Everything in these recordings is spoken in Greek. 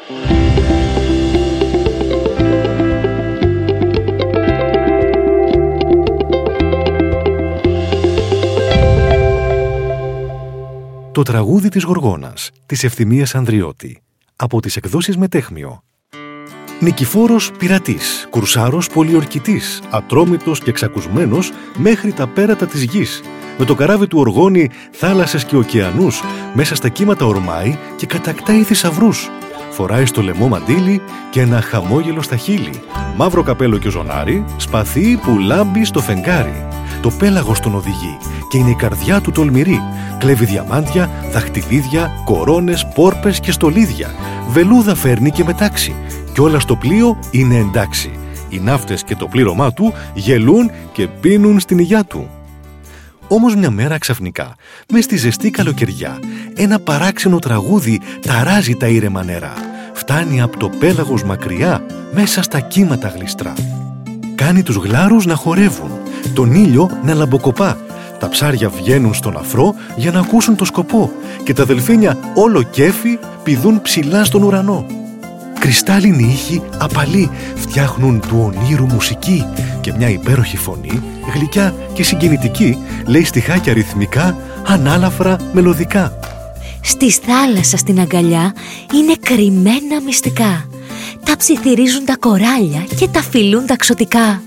Το τραγούδι της Γοργόνας, της Ευθυμίας Ανδριώτη, από τις εκδόσεις Μετέχμιο. Νικηφόρος πειρατής, κουρσάρος πολιορκητής, ατρόμητος και εξακουσμένος μέχρι τα πέρατα της γης. Με το καράβι του οργώνει θάλασσες και ωκεανούς, μέσα στα κύματα ορμάει και κατακτάει θησαυρούς. Φοράει στο λαιμό μαντίλι και ένα χαμόγελο στα χείλη, μαύρο καπέλο και ζωνάρι, σπαθί που λάμπει στο φεγγάρι. Το πέλαγος τον οδηγεί και είναι η καρδιά του τολμηρή. Κλέβει διαμάντια, δαχτυλίδια, κορώνες, πόρπες και στολίδια. Βελούδα φέρνει και μετάξι. Κι όλα στο πλοίο είναι εντάξει. Οι ναύτες και το πλήρωμά του γελούν και πίνουν στην υγειά του. Όμως μια μέρα ξαφνικά, μες στη ζεστή καλοκαιριά, ένα παράξενο τραγούδι ταράζει τα ήρεμα νερά. Φτάνει από το πέλαγος μακριά, μέσα στα κύματα γλιστρά. Κάνει τους γλάρους να χορεύουν, τον ήλιο να λαμποκοπά. Τα ψάρια βγαίνουν στον αφρό για να ακούσουν το σκοπό και τα δελφίνια όλο κέφι πηδούν ψηλά στον ουρανό. Κρυστάλλινοι ήχοι απαλοί φτιάχνουν του ονείρου μουσική και μια υπέροχη φωνή, γλυκιά και συγκινητική, λέει στιχάκια ρυθμικά, ανάλαφρα μελωδικά. Στη θάλασσα στην αγκαλιά είναι κρυμμένα μυστικά. Τα ψιθυρίζουν τα κοράλια και τα φιλούν τα ξωτικά.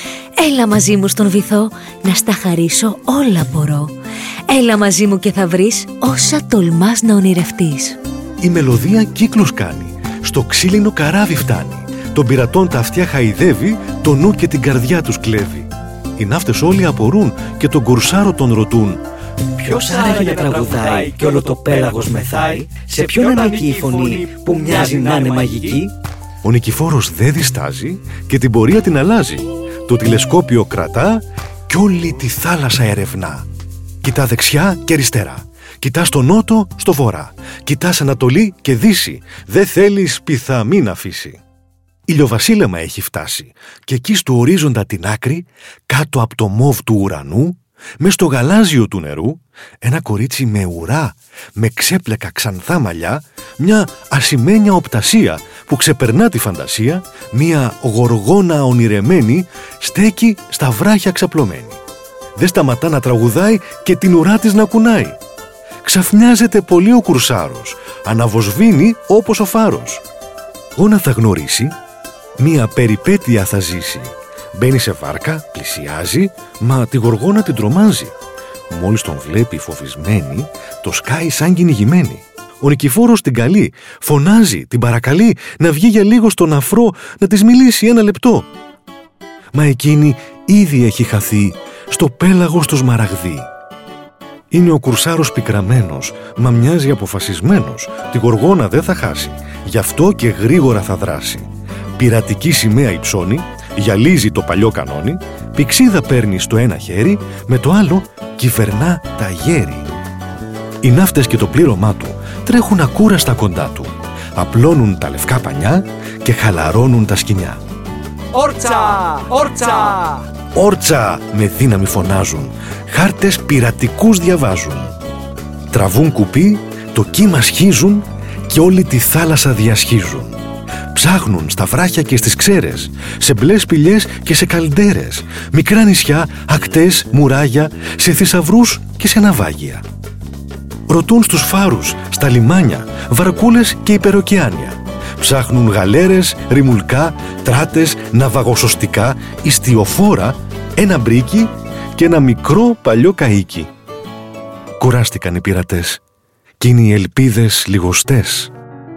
Έλα μαζί μου στον βυθό, να στα χαρίσω όλα μπορώ. Έλα μαζί μου και θα βρεις όσα τολμάς να ονειρευτείς. Η μελωδία κύκλους κάνει, στο ξύλινο καράβι φτάνει. Τον πειρατών τα αυτιά χαϊδεύει, το νου και την καρδιά τους κλέβει. Οι ναύτες όλοι απορούν και τον κουρσάρο τον ρωτούν. Ποιος άραγε να τραγουδάει κι όλο το πέλαγος μεθάει? Σε ποιον ανήκει η φωνή που μοιάζει να είναι μαγική? Ο Νικηφόρος δεν διστάζει και την πορεία την αλλάζει. Το τηλεσκόπιο κρατά κι όλη τη θάλασσα ερευνά. Κοιτά δεξιά και αριστερά. Κοιτά στο νότο, στο βορρά. Κοιτάς ανατολή και δύση. Δεν θέλεις πιθαμή να αφήσει. Ηλιοβασίλεμα έχει φτάσει και εκεί στο ορίζοντα την άκρη, κάτω από το μόβ του ουρανού, μες στο γαλάζιο του νερού, ένα κορίτσι με ουρά, με ξέπλεκα ξανθά μαλλιά, μια ασημένια οπτασία που ξεπερνά τη φαντασία, μια γοργόνα ονειρεμένη, στέκει στα βράχια ξαπλωμένη. Δεν σταματά να τραγουδάει και την ουρά της να κουνάει. Ξαφνιάζεται πολύ ο κουρσάρος, αναβοσβήνει όπως ο φάρος. Γόνα θα γνωρίσει, μια περιπέτεια θα ζήσει. Μπαίνει σε βάρκα, πλησιάζει, μα τη γοργόνα την τρομάζει. Μόλις τον βλέπει φοβισμένη, το σκάει σαν κυνηγημένη. Ο Νικηφόρος την καλεί, φωνάζει, την παρακαλεί να βγει για λίγο στον αφρό να της μιλήσει ένα λεπτό. Μα εκείνη ήδη έχει χαθεί στο πέλαγο στο σμαραγδί. Είναι ο κουρσάρος πικραμένος, μα μοιάζει αποφασισμένος. Τη γοργόνα δεν θα χάσει, γι' αυτό και γρήγορα θα δράσει. Πειρατική σημαία υψώνει, γυαλίζει το παλιό κανόνι, πηξίδα παίρνει στο ένα χέρι, με το άλλο κυβερνά τα γέρι. Οι ναύτες και το πλήρωμά του τρέχουν ακούραστα κοντά του, απλώνουν τα λευκά πανιά και χαλαρώνουν τα σκοινιά. Όρτσα! Όρτσα! Όρτσα! Με δύναμη φωνάζουν, χάρτες πειρατικούς διαβάζουν. Τραβούν κουπί, το κύμα σχίζουν και όλη τη θάλασσα διασχίζουν. Ψάχνουν στα βράχια και στις ξέρες, σε μπλε σπηλιές και σε καλντέρες, μικρά νησιά, ακτές, μουράγια, σε θησαυρούς και σε ναυάγια. Ρωτούν στους φάρους, στα λιμάνια, βαρκούλες και υπεροκεάνια. Ψάχνουν γαλέρες, ρημουλκά, τράτες, ναυαγοσωστικά, ιστιοφόρα, ένα μπρίκι και ένα μικρό παλιό καΐκι. Κουράστηκαν οι πειρατές κι είναι οι ελπίδες λιγοστές.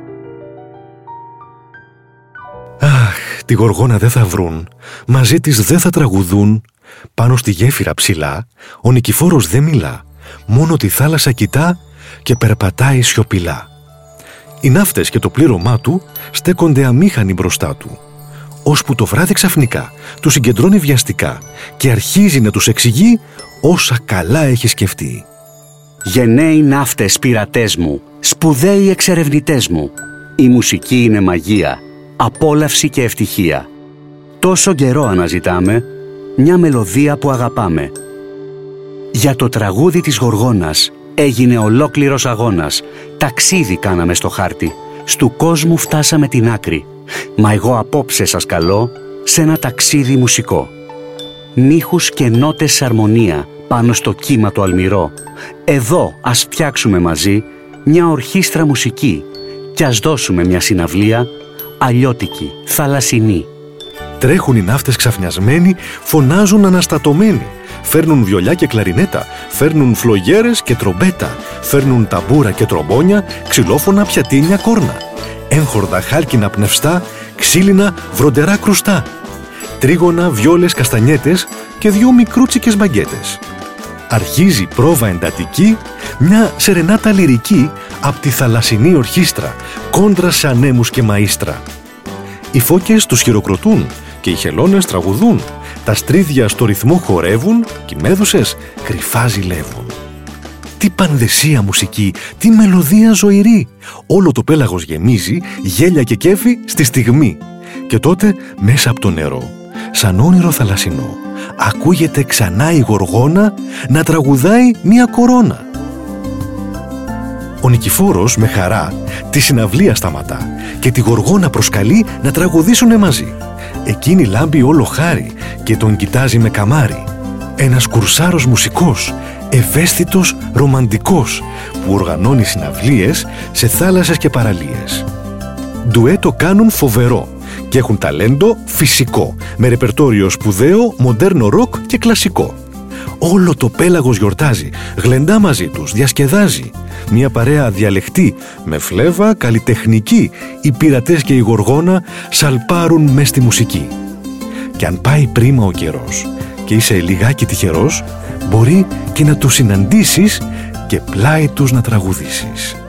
Αχ, τη γοργόνα δεν θα βρουν, μαζί της δεν θα τραγουδούν. Πάνω στη γέφυρα ψηλά, ο Νικηφόρος δεν μιλά, μόνο τη θάλασσα κοιτά και περπατάει σιωπηλά. Οι ναύτες και το πλήρωμά του στέκονται αμήχανοι μπροστά του. Ώσπου το βράδυ ξαφνικά του συγκεντρώνει βιαστικά και αρχίζει να τους εξηγεί όσα καλά έχει σκεφτεί. Γενναίοι ναύτες πειρατές μου, σπουδαίοι εξερευνητές μου, η μουσική είναι μαγεία, απόλαυση και ευτυχία. Τόσο καιρό αναζητάμε μια μελωδία που αγαπάμε. Για το τραγούδι της Γοργόνας έγινε ολόκληρος αγώνας. Ταξίδι κάναμε στο χάρτη. στου κόσμου φτάσαμε την άκρη. Μα εγώ απόψε σας καλώ σε ένα ταξίδι μουσικό. Νύχους και νότες σε αρμονία πάνω στο κύμα το αλμυρό. Εδώ ας φτιάξουμε μαζί μια ορχήστρα μουσική κι ας δώσουμε μια συναυλία αλλιώτικη, θαλασσινή. Τρέχουν οι ναύτες ξαφνιασμένοι, φωνάζουν αναστατωμένοι. Φέρνουν βιολιά και κλαρινέτα, φέρνουν φλογέρες και τρομπέτα, φέρνουν ταμπούρα και τρομπόνια, ξυλόφωνα, πιατίνια, κόρνα. Έγχορδα, χάλκινα, πνευστά, ξύλινα, βροντερά κρουστά. Τρίγωνα, βιόλες, καστανιέτες και 2 μικρούτσικες μπαγκέτες. Αρχίζει πρόβα εντατική, μια σερενάτα λυρική απ' τη θαλασσινή ορχήστρα, κόντρα σε ανέμους και μαΐστρα. Οι φώκες τους χειροκροτούν και οι χελώνες τραγουδούν. Τα στρίδια στο ρυθμό χορεύουν και οι μέδουσες κρυφά ζηλεύουν. Τι πανδεσία μουσική, τι μελωδία ζωηρή. Όλο το πέλαγος γεμίζει, γέλια και κέφι στη στιγμή. Και τότε μέσα από το νερό, σαν όνειρο θαλασσινό, ακούγεται ξανά η γοργόνα να τραγουδάει μια κορώνα. Ο Νικηφόρος με χαρά τη συναυλία σταματά και τη γοργόνα προσκαλεί να τραγουδήσουνε μαζί. Εκείνη λάμπει όλο χάρη και τον κοιτάζει με καμάρι. Ένας κουρσάρος μουσικός, ευαίσθητος, ρομαντικός, που οργανώνει συναυλίες σε θάλασσες και παραλίες. Ντουέτο κάνουν φοβερό και έχουν ταλέντο φυσικό, με ρεπερτόριο σπουδαίο, μοντέρνο ροκ και κλασικό. Όλο το πέλαγος γιορτάζει, γλεντά μαζί τους, διασκεδάζει. Μια παρέα διαλεχτή, με φλέβα, καλλιτεχνική. Οι πειρατές και η γοργόνα σαλπάρουν μες στη μουσική. Και αν πάει πρίμα ο καιρός και είσαι λιγάκι τυχερός, μπορεί και να τους συναντήσεις και πλάι τους να τραγουδήσεις.